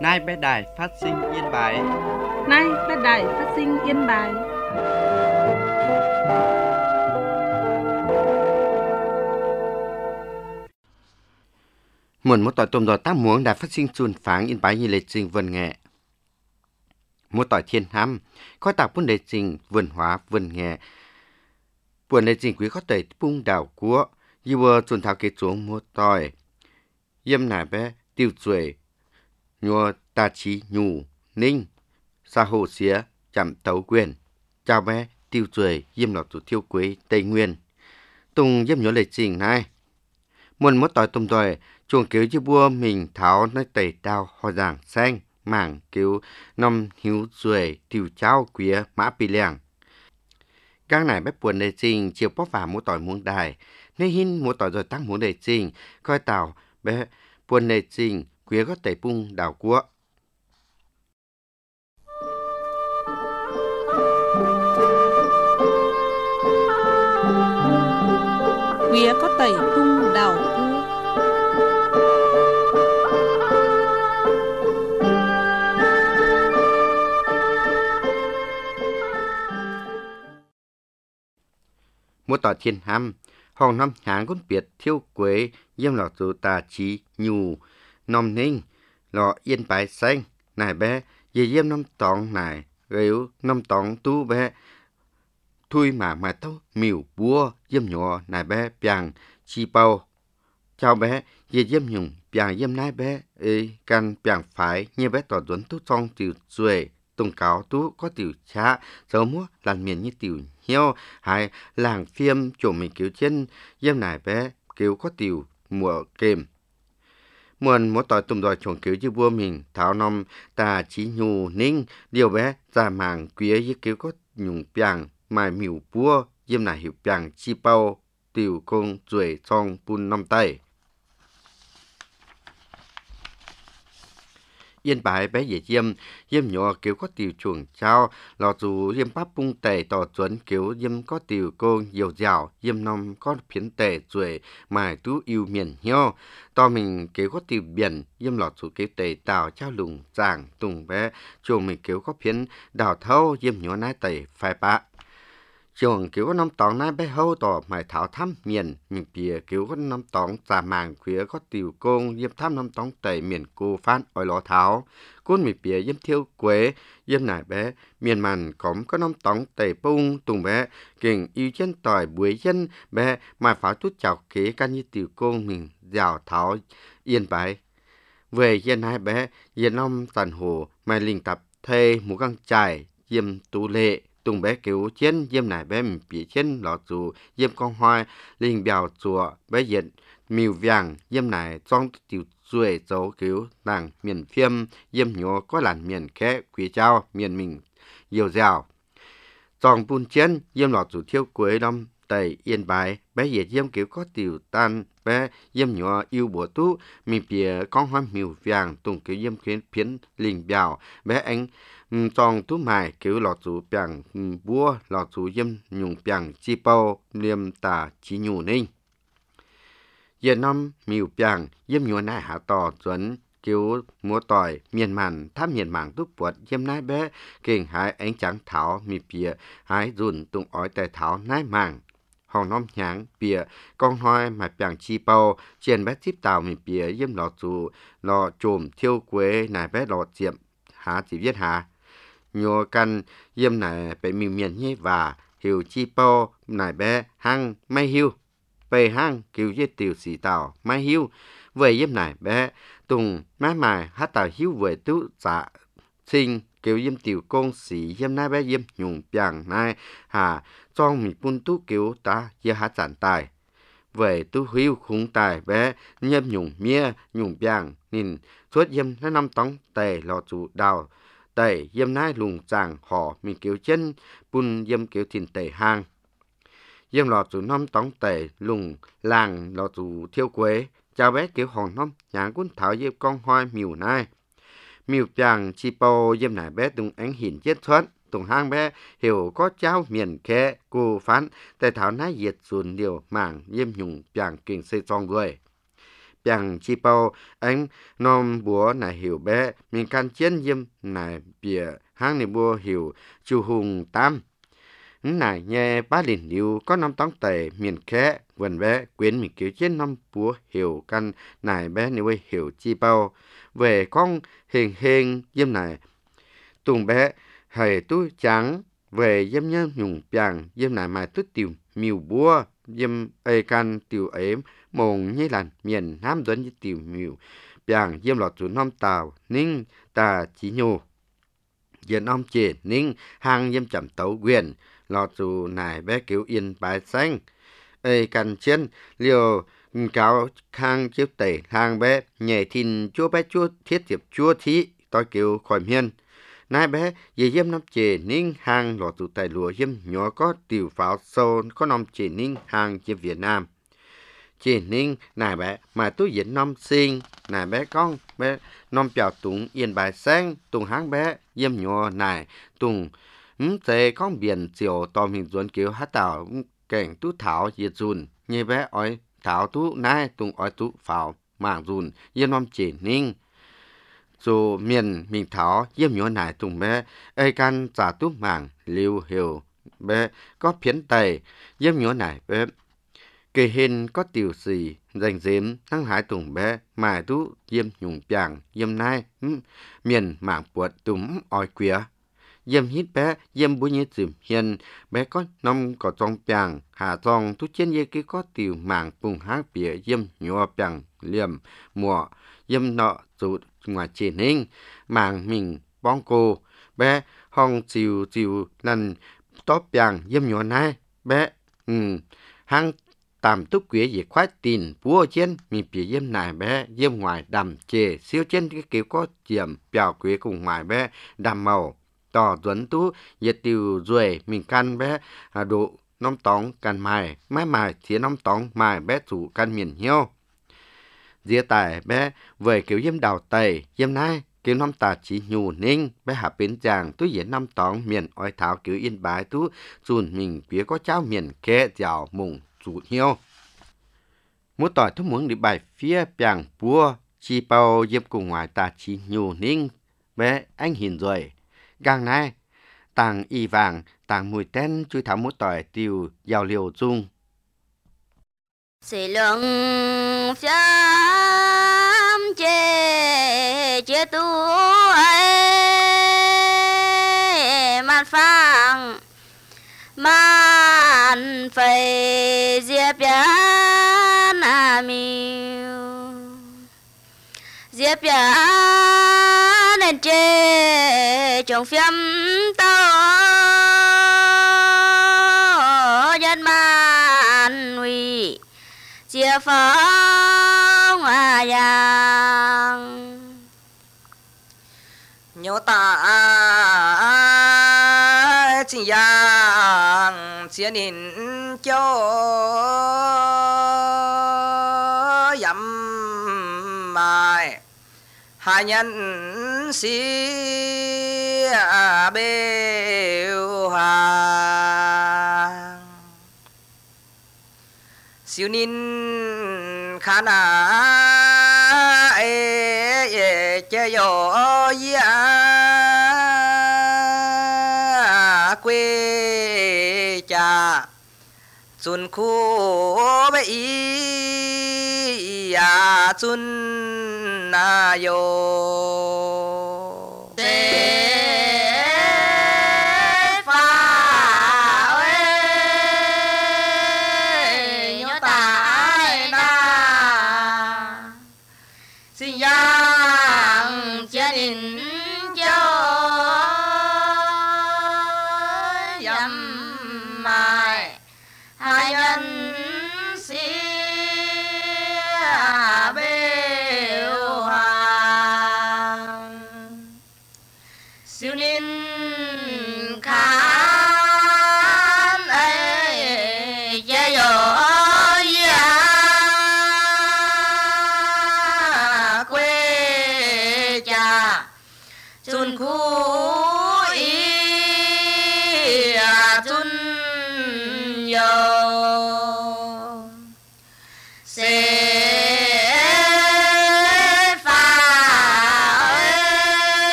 Nay bé đài phát sinh yên bài. Nay bé đài phát sinh yên bài. Một tỏi tôm đỏ tác muống đã phát sinh chuồn pháng yên bài như lệ trình vườn nghệ. Một tỏi thiên hăm, có tạo vấn đề trình vườn hóa vườn nghệ. Buồn lệ trình quý có thể bung đảo của, như vừa chuồn thảo kết xuống một tỏi. Yêm nải bé tiêu chuối, nhua ta trí nhù, ninh, sa hồ xía, chạm tấu quyền. Chào bé tiêu chuối yêm lọt tủ thiêu quế Tây Nguyên. Tùng yêm nhớ lệ trình này. Một tỏi tôm tỏi, chuồng cứu như bua mình tháo nơi tẩy đào hoa giảng xanh, mảng cứu nông hiếu ruồi tiêu cháo quía mã bì lèng. Các này bếp buồn đề trình chiều bóp vào một tỏi muống đài, nên hin một tỏi rồi tăng muống đề trình, coi tàu bé buồn đề trình quía có tẩy bung đào cua. Quía có tẩy bung đào cua. Một tỏi thiên hăm, hồng năm háng con biệt thiêu quế, yêm lọ dù tà trí nhù, nòm ninh, lọ yên bài xanh, nài bé, dì yêm năm tóng nài, ghiếu năm tóng tu bé, thui mà tâu miểu bua, yêm nhỏ nài bé biàng chi bao. Chào bé, dì yêm nhung biàng yêm nái bé, can biàng phải, như bé tỏ duấn tu trong tiểu duệ, tùng cáo tú có tiểu chá, dấu múa làn miền như tiểu hiếu, hay làng phim chỗ mình cứu chân, yêm nải bé cứu có tiểu mùa kềm. Muôn một tỏi tùm đòi chồng cứu như vua mình, tháo nông ta trí nhù ninh, điều bé ra màng quía như cứu có nhung biàng, mài miểu bua, yêm nải hiểu biàng chi bao, tiểu công duệ trong bùn nông tay. Yên bài bé dễ yêm nhỏ kiểu có tiểu chuồng trao, lọ dù yêm bắp bung tẩy tỏ chuẩn kiểu yêm có tiểu cô dầu dào, yêm nông có phiến tẩy ruồi, mài tú yêu miền hiếu. Tỏ mình kiểu có tiểu biển, yêm lọ dù kiểu tẩy tàu trao lùng giảng tùng bé, chuồng mình kiểu có phiến đào thâu, yêm nhỏ nái tẩy phai bạ. Chuồng kiểu có nông tóng nái bé hâu tỏ mài thảo thăm miền, mình bìa kiểu có nông tóng giả màng khuyết có tiểu công yêm thăm nông tóng tẩy miền cô phan ỏi lọ tháo. Cún mình bìa yêm thiêu quế, yêm nải bé, miền màn cóm có nông tóng tẩy bung tùng bé, kình yêu chân tỏi buổi chân bé, mài pháo tút chào kế can như tiểu công mình dào tháo yên bái. Về yên hai bé, yên nông tàn hồ, mài linh tập thê mũ găng trải, yêm tú lệ. Tùng bé cứu chiến yêm nải bé mình bị chiến lọ dù yêm con hoa linh bèo chùa bé diện mìu vàng yêm nải trong tiểu ruồi dấu cứu nàng miền phiêm yêm nhỏ có làn miền khẽ quý trao miền mình nhiều dẻo trong bùn chiến yêm lọ dù thiêu quế năm tẩy yên bài bé diện yêm cứu có tiểu tan bé yêm nhỏ yêu bùa tú mình bìa con hoa mìu vàng tùng cứu yêm phiến linh bèo bé anh trong tú mài kiểu lọt chú biàng búa lọt chú yêm nhung biàng chi bao liêm tà chi nhù ninh. Giờ năm miêu biàng yêm nhua nai hạ tỏ chuẩn kiểu múa tỏi miền màn thám miền mảng túc bột yêm nai bé kình hái ánh trắng thảo mì bìa hái dùn tung ói tài thảo nai mảng. Hồng nóm nháng bìa con hoa mà biàng chi bao trên bé tiếp tàu mì bìa yêm lọt chú lọ trồm thiêu quế nai bé lọt diệm há chỉ viết há. Nhô căn yêm nải bé miêu miền nhé và hiểu chi bao nải bé hăng may hiu bề hăng kiểu dê tiểu sĩ tàu mai hiu về yêm nải bé tùng má mài hát tàu hiu về tú dạ sinh kiểu yêm tiểu công sĩ yêm nải bé yêm nhung biàng nai hà trong mì bún tú kiểu ta yê hát giản tài về tú hiu khung tài bé yêm nhung mía nhung biàng nhìn suốt yêm nó năm tóng tề lò chủ đào tẩy yêm nai lùng chàng họ mình kiểu chân bún yêm kiểu thìn tẩy hang yêm lọ chủ năm tóng tẩy lùng làng lọ chủ thiêu quế chào bé kiểu hòn năm nhãn cuốn thảo yêm con hoa miều nai miều chàng chi bao yêm nải bé tung ánh hiển chết thoát tung hang bé hiểu có cháu miền khe cô phán tại thảo nái diệt dùn điều mảng yêm nhung chàng kinh xây trong người bằng chi bao anh nom búa nải hiểu bé mình can chiến diêm nải bìa hang này búa hiểu chu hùng tam nải nghe ba liền liu có năm tóng tề miền khé vườn bé quyến mình kiểu chiến năm búa hiểu căn nải bé nếu hiểu chi bao về con hiền hiền diêm nải tùng bé hề tú trắng về diêm nhân nhung bằng diêm nải mà tú tiêu miêu búa diêm ê can tiêu ếm mồm như làn miền nam dẫn với tiêu miêu bằng diêm lọt chủ năm tàu ninh ta chỉ nhô diện ông chỉ ninh hàng diêm chậm tấu quyền lọt chủ nải bé kiểu yên bài xanh ê can chiến liều cáo khang chiếu tẩy hàng bé nhảy thìn chúa bé chúa thiết diệp chúa thí tôi kiểu khỏi miên nai bé về diêm năm chè ninh hàng lọt tụ tài lúa diêm nhỏ có tiểu pháo sâu có năm chè ninh hàng diêm Việt Nam chè ninh nai bé mà tôi diễn năm sinh nai bé con bé năm chào tụng yên bài sáng tụng hàng bé diêm nhỏ nai tụng thế con biển chiều to mình chuẩn kiểu hát tàu cảnh tú thảo diệt dùn như bé ói thảo tú nai tụng ói tú pháo mảng dùn diêm năm chè ninh dù miền mình thảo diêm nhỏ nải tùng bé ê can trả tú mảng liu hiểu bé có phiến tày diêm nhỏ nải bé kề hình có tiểu sĩ dành dếm thăng hải tùng bé mài tú diêm nhung piang diêm nai miền mảng buột tùng oi quía diêm hít bé diêm búi nhé dìm hiền bé có năm có trong piang hà trong tú trên dây kia có tiểu mảng bùng hát bìa diêm nhỏ piang liềm mùa diêm nọ rụt ngoài trên hình màng mình bong cô bé hong chiều chiều lần top bằng diêm nhỏ này bé hang tạm túc quế về khoái tin búa trên mình bị diêm này bé diêm ngoài đầm chè siêu trên cái kiểu có chiềm bèo quế cùng ngoài bé đầm màu tỏ tuấn tú nhiệt tiêu ruồi mình căn bé độ nóm tóng căn mài mái mài phía nóm tóng mài bé chủ căn miền hiêu dĩa tài bé về kiểu diêm đào tây diêm nai kiểu năm tà chỉ nhù ninh bé hạ bến chàng tú diễn năm tóng miền oi thảo kiểu yên bái tú dùn mình phía có cháo miền khe dạo mùng chủ hiêu múa tỏi thúc muốn đi bài phía bàng búa chi bao diêm cùng ngoài tà chỉ nhù ninh bé anh hình rồi gang này tàng y vàng tàng mùi tên chui thảo múa tỏi tiêu giàu liều dung sĩ lượng phám chê chê tu ấy mặt phẳng man phải diệp yán à miu diệp yán nên chê trong phim tao dân man uy chia phong à yang nhớ ta chỉ yang chia nín cho dặm mai hai nhân sĩ bêu hàng siêu nín khả na chơi yo quê cha chun khu bê chun na yo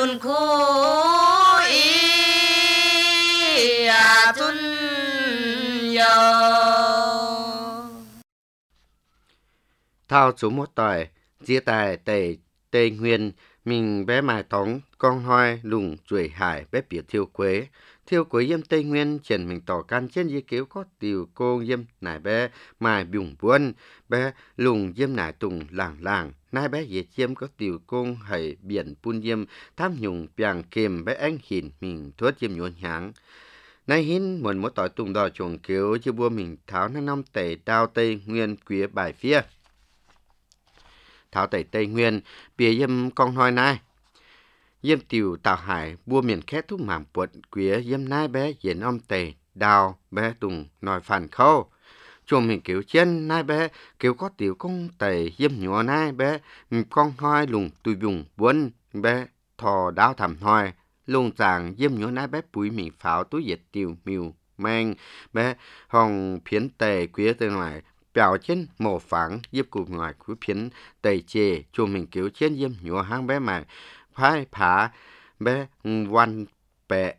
chun khu ý chun yo thao chú một tỏi chia tài tây nguyên mình bé mài tống con hoi lùng chuỗi hải bé biệt thiêu quế yếm tây nguyên triển mình tỏ can trên di cứu có tiểu cô yếm nải bé mài bùng buôn bé lùng yếm nải tùng làng nai bé dễ chiêm có tiểu công hay biển pun yếm tham nhung piang kềm bé anh hình mình thuất yếm nhuận háng nay hin muốn một tỏi tùng đỏ chuồng cứu chứ bua mình tháo năm năm tẩy đao tây nguyên quía bài phía tháo tẩy tây nguyên bìa yếm con hoi nai yếm tiểu tạo hải bua miền khét thúc mảng bột quía yếm nai bé diễn om tẩy đào bé tùng nói phản khâu chuồng mình kiểu trên nai bé kiểu có tiểu công tẩy yếm nhỏ nai bé con hoi lùng tùy bùng buôn bé thò đao thầm hoi lùng chàng yếm nhỏ nai bé bùi mình pháo túi diệt tiểu miu mang bé hồng phiến tề quía từ ngoài biểu trên màu phẳng giúp cụ ngoài của phiến tây chê cho mình kiểu trên yếm nhỏ hang bé mà phái phá bé quan bẹ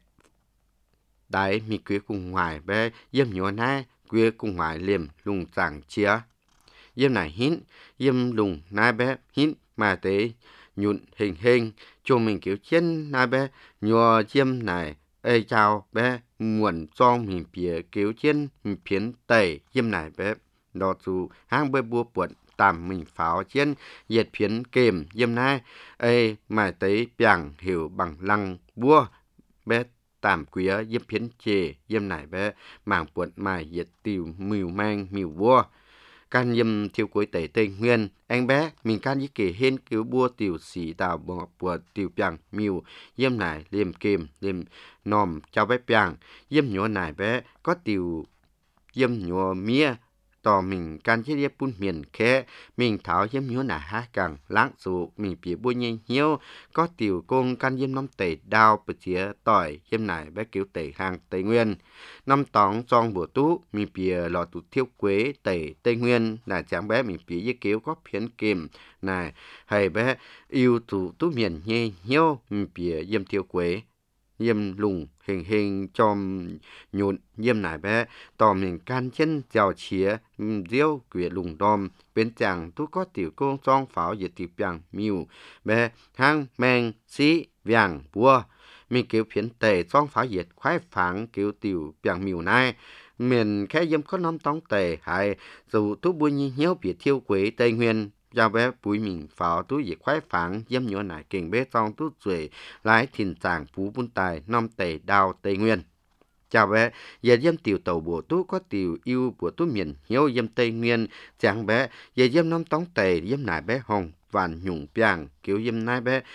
đại mi quía cùng ngoài bé yếm nhỏ nai quía cùng ngoài liềm lùng chàng chia yếm này hín yếm lùng nai bé hín mà tế nhụn hình cho mình kiểu trên nai bé nhỏ yếm này ê chào bé muộn cho mình bìa kiểu trên phiến tây yếm này bé đó dù hang bơi bua buồn tạm mình pháo trên diệt phiến kềm yếm nai ê mà tới piang hiểu bằng lăng bua bé tạm quía yếm phiến chê yếm này bé mảng buồn mà diệt tiểu mìu mang mìu bua can yếm thiêu cuối tây nguyên anh bé mình can với kể hên cứu bua tiểu sĩ tạo bỏ bùa tiểu piang mìu yếm này liềm kềm liềm nòm chào bé piang yếm nhỏ này bé có tiểu yếm nhỏ mía tỏ mình can chế điệp bún miền khẽ mình tháo yếm nhớ nà ha càng lãng dụ mình bìa bùi nhanh hiếu có tiểu công can yếm năm tẩy đao bờ chía tỏi yếm nải bé kiểu tẩy hàng tây nguyên năm tóng trong bữa tú mình bìa lò tụ thiêu quế tẩy tây nguyên là chẳng bé mình bìa với kiểu có phiến kìm này hay bé yêu tụ tú miền nhê hiếu mình bìa yếm thiêu quế yếm lùng hình chom nhụn yếm nải bé tò mình can chân chào chía diêu quỷ lùng đom bên chàng tu có tiểu công trong pháo diệt tiểu piang miu bé hang meng xí vàng bua mình kiểu phiến tề trong pháo diệt khoái phẳng kiểu tiểu piang miu này miền khai yếm có năm tông tề hay dù tu bùi nhi hiếu biệt thiêu quế tây nguyên giao bé bùi mình pháo tu diệt khoái phẳng yếm nhỏ nải kinh bé trong tu duệ lái thìn chàng phú bún tài năm tề đào tây nguyên chào bé giờ yếm tiểu tàu bùa tú có tiểu yêu của tú miền hiếu yếm tây nguyên chẳng bé giờ yếm năm tông tề yếm nải bé hồng vạn nhung piang kiểu yếm nai bé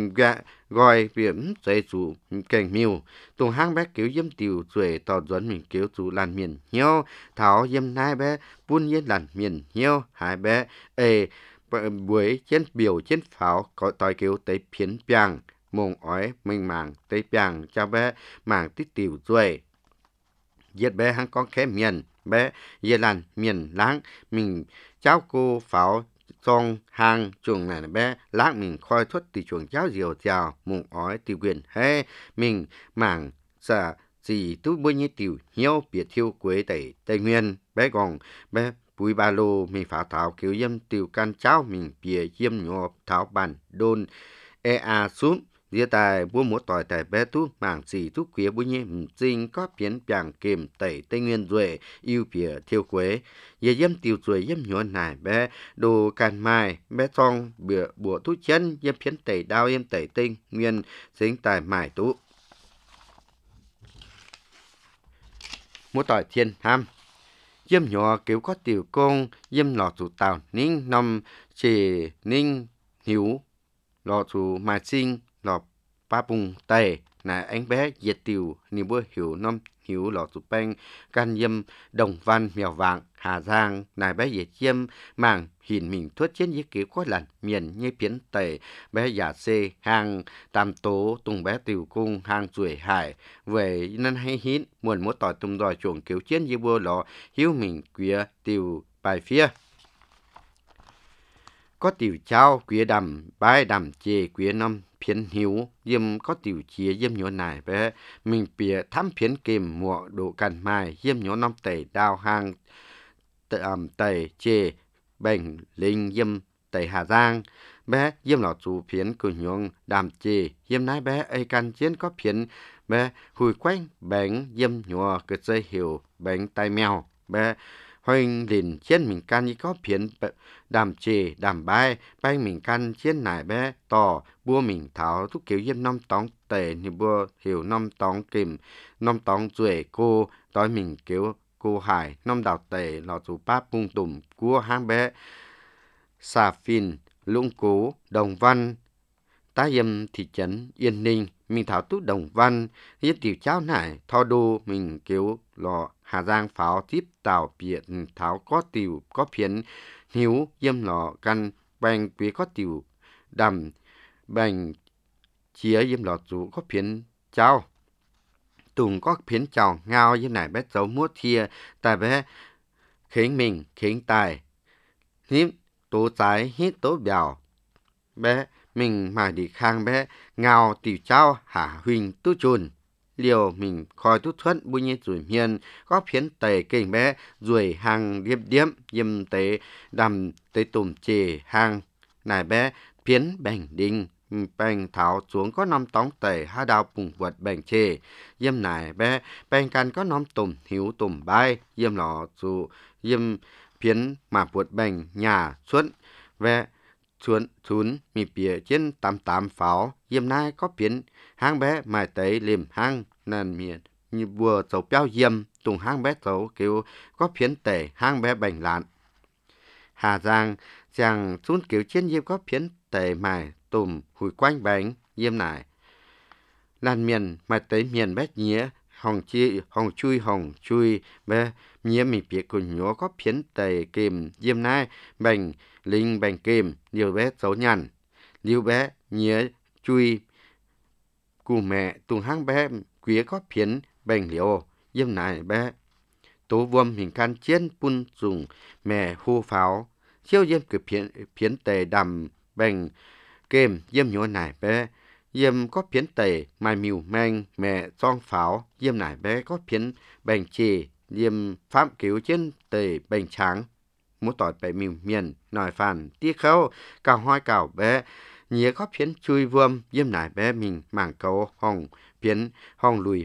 gọi biển dây chủ kèn miu tung hang bé kiểu yếm tiểu duệ tàu dẫn mình kiểu chủ làn miền hiếu thảo yếm nai bé bún yếm làn miền hiếu hai bé buổi trên biểu trên pháo có tỏi kiểu tới phiến piang mông ói mình màng tới piang cho bé màng tích tiểu duệ giết bé hang con khé miền bé yê làn miền láng mình cháu cô pháo trong hang chuồng này bé láng mình khoi thuất từ chuồng cháu diều chào mông ói từ quyền hay mình màng xả gì tú bôi như tiểu hiếu biệt thiêu quế tây nguyên bé còn bé bùi ba lô mình phá thảo kiểu yếm tiểu can cháu mình bìa yếm nhỏ thảo bàn đôn xuống dia tài bua múa tỏi tài bé tú mảng xì tú quía bùi nhé chính có phiến piang kềm tẩy tây nguyên duệ yêu bìa thiêu quế ye yếm tiểu duệ yếm nhỏ nải bé đồ can mai bé trong bìa bùa tú chân yếm phiến tẩy đao yếm tẩy tây nguyên chính tài mải tú múa tỏi thiên ham yếm nhỏ kiểu có tiểu công yếm lọ chủ tàu ninh nằm chỉ ninh hiếu lọ chủ mà sinh lọ ba bùng tây là anh bé diệt tiểu ni bữa hiểu năm hiểu lọ chủ beng can yếm đồng văn mèo vàng hà giang là bé diệt yếm mảng hình mình thuất trên dưới kiểu có lần miền như phiến tây bé giả xê hàng tam tố tung bé tiểu cung hàng chuỗi hải về nên hay hít muốn múa tỏi tung đòi chuồng kiểu chiến như bua lọ hiếu mình quía tiểu bài phía có tiểu trao quía đầm bái đầm chê quía năm phiến hiếu yếm có tiểu chia yếm nhỏ nải bé mình bịa thăm phiến kìm mùa độ cằn mai yếm nhỏ năm tẩy đào hàng tẩy chê bành linh yếm tẩy Hà Giang bé yếm lọ chủ phiến của nhung đàm chê yếm nái bé ai can chiến có phiến bé hùi quanh bánh yếm nhỏ cái dây hiểu bánh tay mèo bé hoành lìn chiến mình can như có phiến đàm chê đàm bay bay mình can chiến nải bé tỏ bua mình tháo thúc kiểu yếm năm tóng tệ như bua hiểu năm tóng kìm năm tóng duệ cô đói mình kiểu cô hải năm đào tệ lọ chủ báp bung tùm của hang bé Xà Phìn Lũng Cố Đồng Văn tá yếm thị trấn Yên Ninh mình tháo tút Đồng Văn yết tiểu cháo nải thọ đô mình kiểu lọ Hà Giang pháo tiếp tàu biển tháo có tiểu có phiến hiếu yếm lọ căn bành quý có tiểu đầm bành chia yếm lọ chủ có phiến cháo tùng có phiến chào ngao yếm nải bé dấu muốt thia tại bé khến mình khến tài hiếp tố trái hít tố bèo bé mình mà đi khang bé ngao tiểu trao hả huỳnh tu chùn liều mình coi tu thuận bùi nhiên rủi miên có phiến tề kênh bé rủi hàng điệp điếm yếm tế đầm tế tùm chề hàng nài bé phiến bành đinh bành tháo xuống có năm tóng tề ha đào bùng vật bành chê yếm nài bé bành can có năm tùm hiếu tùm bay yếm lọ dù yếm phiến mà vượt bành nhà xuân ve xuống mi bìa trên 88 pháo yếm nai có phiến hang bé mài tấy liềm hang nền miền như bùa dấu béo yếm tùng hang bé dấu kiểu có phiến tể hang bé bành lạn Hà Giang chàng xuống kiểu trên yếm có phiến tể mài tùm hùi quanh bánh yếm nải nền miền mài tấy miền bé nhía hồng chui bé nhía mi bìa cùng nhó có phiến tể kìm yếm nai bành linh bành kìm liều bé dấu nhằn liều bé nhía chui cụ mẹ tùng hang bé quý có phiến bành liều yếm nải bé tố vuông hình can chiến pun dùng mẹ hô pháo chiêu yếm cực phiến tề đầm bành kìm yếm nhó nải bé yếm có phiến tề mai miu manh mẹ song pháo yếm nải bé có phiến bành chì yếm phạm cứu trên tề bành trắng muốn tỏi bẻ miu miền nòi phàn tia khâu cào hoi cào bé nhía có phiến chui vuông yếm nải bé mình mảng cầu hồng phiến hồng lùi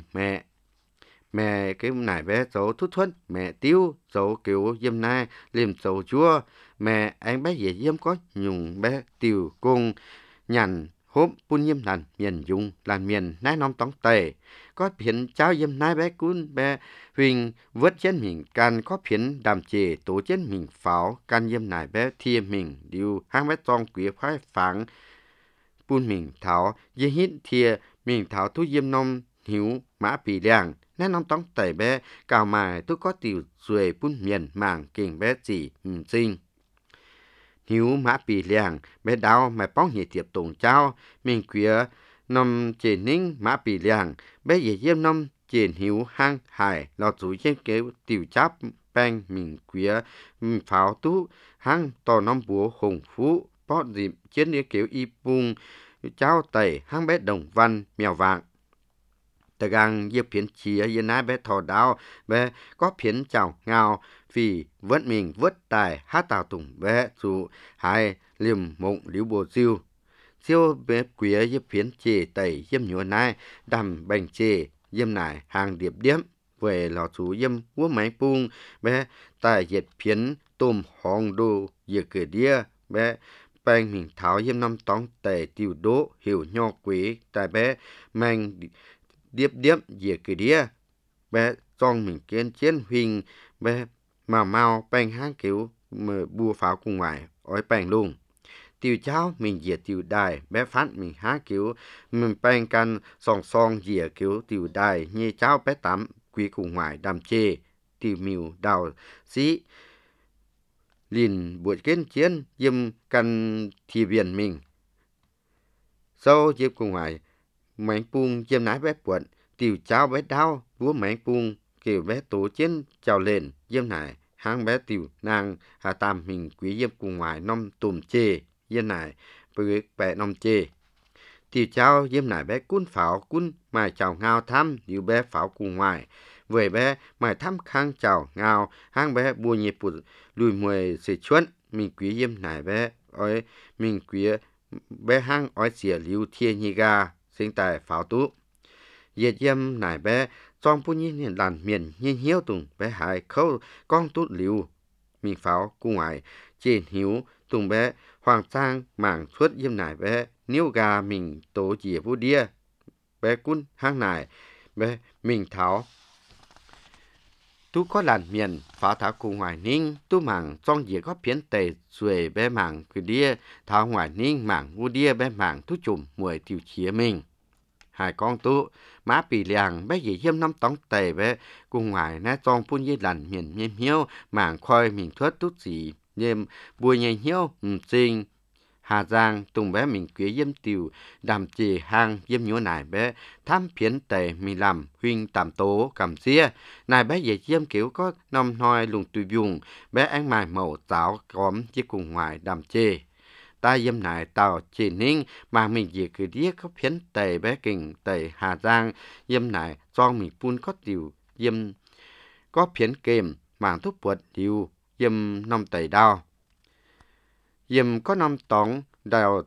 mẹ cái nải bé dấu thút thuất mẹ tiêu dấu kiểu yếm nai liềm dấu chua mẹ anh bé dễ yếm có nhung bé tiêu cung nhằn hốp pun yếm làn miền dung làn miền nái non tóng tề có phiến cháu yếm nai bé cún bé huỳnh vớt trên mình can có phiến đàm chề tổ trên mình pháo can yếm nải bé thia mình điêu hang bé tong quý khoái phẳng pun mình tháo dễ hít thia mình tháo thu yếm nom hiếu mã pì liang nái non tóng tề bé cào mài tôi có tiểu ruồi pun miền mảng kình bé chỉ sinh hiếu mã pì liang bé đào mày bóng hệ tiệp tổng trao mình quía nằm trên ninh mã pì liang bé dễ yếm nằm trên hiếu hang hải lọt rủi trên kéo tiểu cháp bang mình quía pháo tú hang tò nằm búa hồng phú bót dịp trên đĩa kéo y bung trao tẩy hang bé Đồng Văn mèo vàng tờ gang yếp phiến chia yên nái bé thò đào bé có phiến chào ngào vì vẫn mình vớt tài hát tàu tùng bé dù hai liềm mộng liễu bồ siêu bé quía yếp phiến chê tẩy yếm nhua nai đầm bành chê yếm nải hàng điệp điếm về lò chú yếm quốc máy pung bé tài yết phiến tôm hong đô yết cửa đĩa bé bành mình tháo yếm năm tóng tẩy tiêu đỗ hiểu nho quý tại bé mang điệp dìa cửa đĩa bé trong mình kiến chiến huỳnh bé mà mau bành hang kiểu mở bùa pháo cùng ngoài ói bành luôn tiêu cháo mình dìa tiêu đài bé phát mình há kiểu mình bành can song dìa kiểu tiêu đài như cháo bé tắm quý cùng ngoài đàm chê tiêu miu đào xí lìn buổi kiến chiến yếm căn thì biển mình sau dịp cùng ngoài mảnh pung yếm nái bé quận tiểu cháo bé đau vúa mảnh pung kiểu bé tổ chiến chào lên yếm nải hang bé tiểu nàng hà tam mình quý yếm cùng ngoài năm tùm chê yếm nải với bé năm chê tiêu cháu yếm nải bé cún pháo cún mài chào ngao thăm yêu bé pháo cùng ngoài về bé mài thăm khang chào ngao hang bé bùa nhịp bụt lùi mùi sẽ chuấn mình quý yếm nải bé ơi mình quý bé hang oi xỉa liu thiên nhị ga sinh tại pháo tú yết yếm nải bé trong bún nhìn đàn miền nhìn hiếu tùng bé hải khâu con tút liu mình pháo cùng ngoài trên hiếu tùng bé hoàng sang mảng suốt yếm nải bé nếu gà mình tổ chỉ vô đia bé cún hang nải bé mình tháo tú có làn miền phá tháo cùng ngoài ninh tú mảng trong dĩa có phiến tề xuề bé mảng cứ đia tháo ngoài ninh mảng vô đia bé mảng tú chùm mùi tiêu chía mình hai con tú má bì liàng bé dì hiêm năm tóng tề bé cùng ngoài nè trong phun dây làn miền nhêm hiếu mảng khoi mình thuất tú gì nhêm bùi nhây hiếu xinh Hà Giang tùng bé mình quý yếm tiều đàm chì hang yếm nhúa nải bé tham phiến tề mình làm huynh tạm tố cầm xia nải bé dễ yếm kiểu có nông noi lùng tùy dùng bé anh mài màu táo cóm chứ cùng ngoài đàm chì ta yếm nải tàu chỉ ninh mà mình dễ cứ đĩa có phiến tề bé kình tề Hà Giang yếm nải cho mình phun có tiều yếm có phiến kềm mảng thuốc bột tiều yếm nông tề đao yếm có năm tóng đào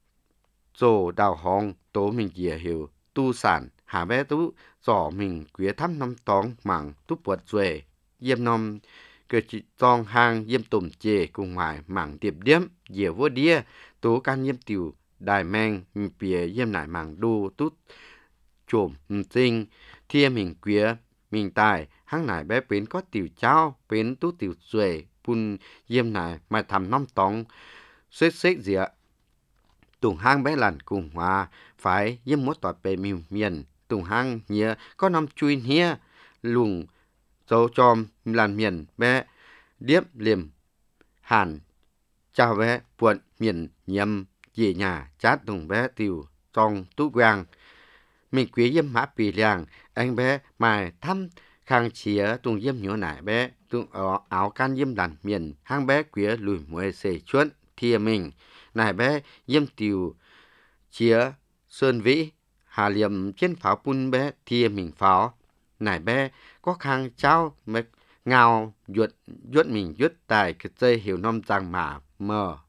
dồ đào hong tố mình dìa hiểu tu sản hà bé tú dò mình quý thăm năm tóng mảng tú bột ruề yếm năm cơ chỉ trong hang yếm tùm chê cùng ngoài mảng tiệp điếm dìa vô đĩa tố can yếm tiều đài men bìa yếm nải mảng đu tú chồm tinh thia mình quý mình tài hang nải bé bến có tiều chao bến tú tiều ruề pun yếm nải mà thầm năm tóng xích dịa tùng hang bé làn cùng hòa phải yếm mốt tọt bề miền tùng hang nhía có năm chui hía lùng dấu chom làn miền bé điếp liềm hàn chào bé buồn miền nhâm về nhà chát tùng bé tiều trong tú quang mình quý yếm mã bì liàng anh bé mài thăm khang chía tùng yếm nhớ nải bé tùng ở áo can yếm làn miền hang bé quý lùi muối xề chuốt thia mình nải bé yếm tiều chía sơn vĩ hà liệm trên pháo pun bé thia mình pháo nải bé có khang trao mẹ ngào yuột mình yuột tài cái dây hiểu nom rằng mà mờ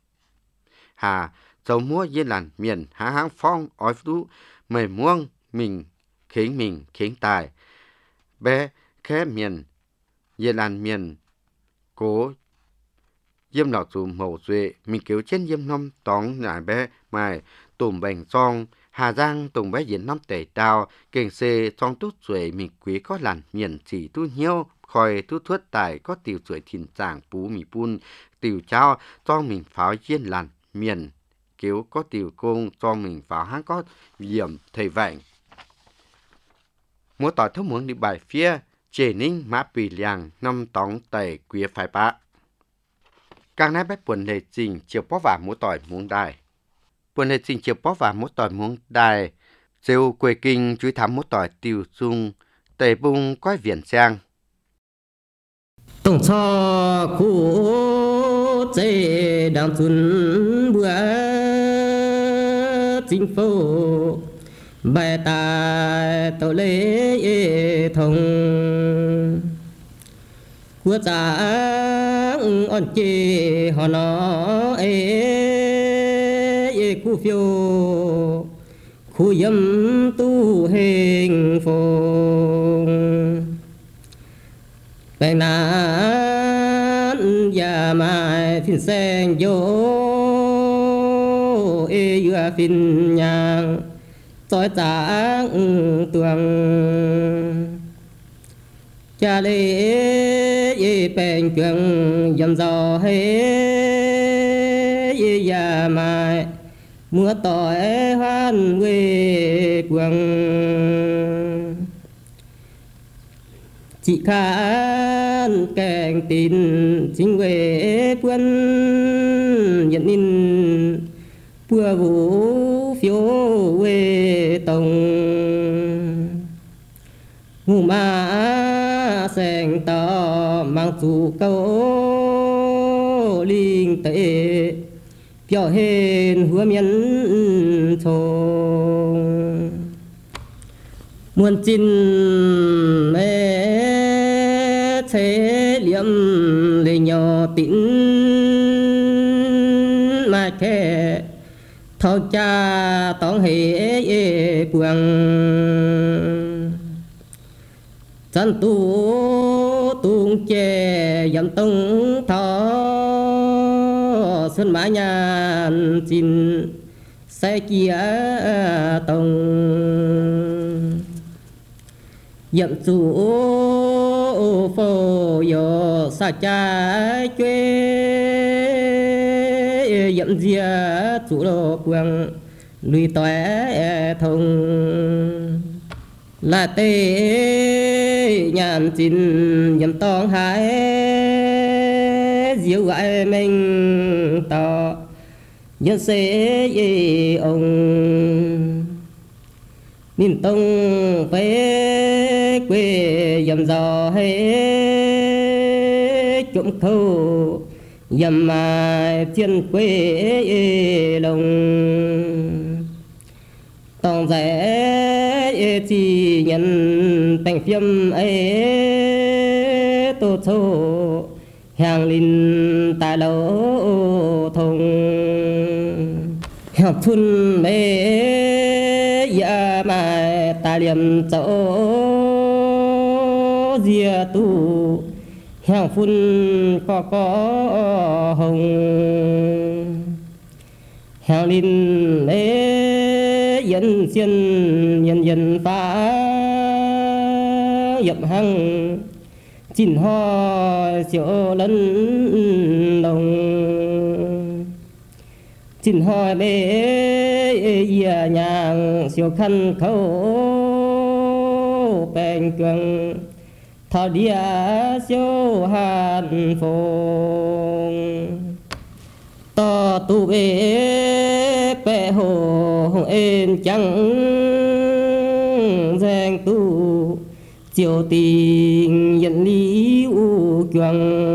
hà dầu múa yên làn miền há hang phong ói tú mời muông mình khiến tài bé khé miền yên làn miền cố yếm lọ dùm màu duệ mình kéo trên yếm năm tóng nải bé mài tùm bành song Hà Giang tùng bé diễn năm tẩy tao kênh xê trong tút duệ mình quý có làn miền chỉ tu nhiêu khỏi tu thuất tài có tiều duệ thìn giảng bú mì pun tiều trao cho mình pháo yên làn miền kéo có tiều công cho mình pháo hang có diệm thầy vẹn múa tỏi thấu muốn đi bài phía chế ninh mã bì liàng năm tóng tẩy quý phải bạ càng nãy bé buồn lệ trình chiều bó vả múa tỏi muốn đài buồn lệ trình chiều bó vả múa tỏi muốn đài rêu quê kinh chú thám múa tỏi tiêu dung tẩy bung coi viền sang tổng cho khu chế đàm xuân bữa chính phủ bài tài tổ lễ thông quốc gia on chê họ nó khu phiêu khu yếm tu hình phùng bài nán ya mai phiên sen vô yua phiên nhang tối sáng tuồng cha lê bèn chuyện dầm dò hết ya mai mưa tỏi hoan quê quăng chị khán kèn tin chính quê quân nhận in bùa vũ phiếu quê tổng ngủ ma sen tò mang dù câu linh tệ biểu hiện hứa miền thôn muôn chín mẹ thế liệm lệ nhỏ tín mà khe thao cha tông hệ buông chân tu tung chè dầm tông thọ xuân mã nhàn chín xe kia tông dậm chủ phô yo sa cha quê dậm dia chủ đồ quang lùi toé thông là tê nhàn chín dậm tông hải diệu gọi mình tỏ nhân sẽ ông min tông phế quê dầm dò hay trộm khâu dầm mà thiên quê lòng tòng rẽ chỉ nhận thành phim ấy tô thô hàng linh tại lỗ thùng học thun mê ya mà ta liềm chỗ dia tu hàng phun có hồng hàng linh lễ dân xiên nhân dân phá dập hăng chín hoa siêu lân đồng chín hoa bê ya nhàng siêu khăn khâu bèn cường thọ địa siêu hàn phong to tu bê bê hồ êm trắng giang tu chiều tình nhận lý u cường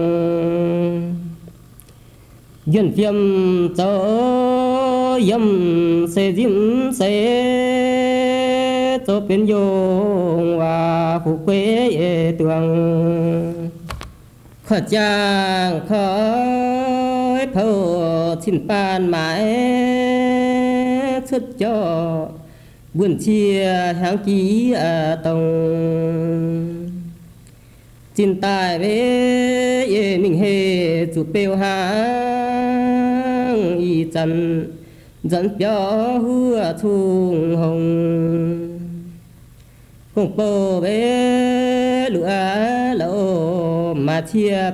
duyên phiêm cho yếm sẽ diêm sẽ cho bên dùng và phụ quê tường khó chàng khói phô xin pan mãi xuất cho buồn chia hàng ký tông xin tài với mình hề chụp bèo hàng y chân dẫn béo hứa thùng hồng cùng bồ bế lụa lỗ mà chia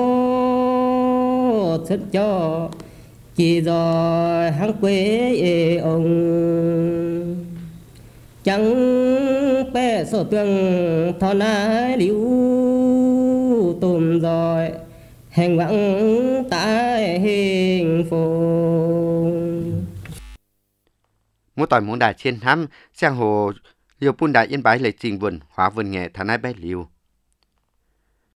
bầu chất cho chỉ do hàng quê ông chẳng bé sổ tương thọ nái liu tùm rồi hành vắng tại hình phùng mỗi tỏi muốn đại trên thăm sang hồ liều bún đại yên bái lấy trình vườn hóa vườn nghề thà nái bé liều